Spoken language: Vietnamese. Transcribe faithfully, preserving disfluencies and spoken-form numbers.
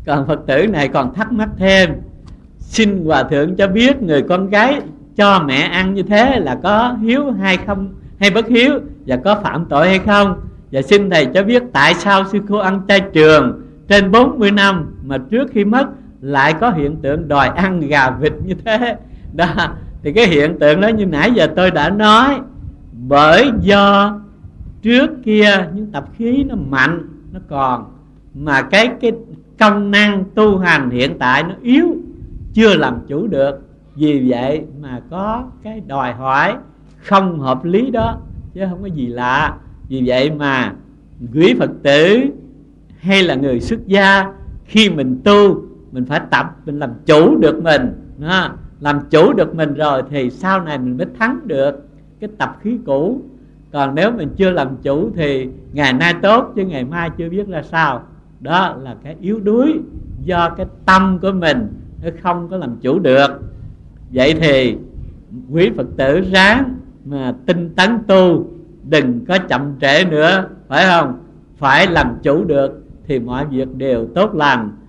Còn Phật tử này còn thắc mắc thêm: xin Hòa Thượng cho biết người con gái cho mẹ ăn như thế là có hiếu hay không, hay bất hiếu, và có phạm tội hay không? Và xin Thầy cho biết tại sao sư cô ăn chay trường trên bốn mươi năm mà trước khi mất lại có hiện tượng đòi ăn gà vịt như thế. Đó, thì cái hiện tượng đó như nãy giờ tôi đã nói, bởi do trước kia những tập khí nó mạnh, nó còn, mà cái cái công năng tu hành hiện tại nó yếu, chưa làm chủ được. Vì vậy mà có cái đòi hỏi không hợp lý đó, chứ không có gì lạ. Vì vậy mà quý Phật tử hay là người xuất gia, khi mình tu, mình phải tập, mình làm chủ được mình đó. Làm chủ được mình rồi thì sau này mình mới thắng được cái tập khí cũ. Còn nếu mình chưa làm chủ thì ngày nay tốt chứ ngày mai chưa biết ra sao. Đó là cái yếu đuối do cái tâm của mình nó không có làm chủ được. Vậy thì quý Phật tử ráng mà tinh tấn tu, đừng có chậm trễ nữa, phải không? Phải làm chủ được thì mọi việc đều tốt lành.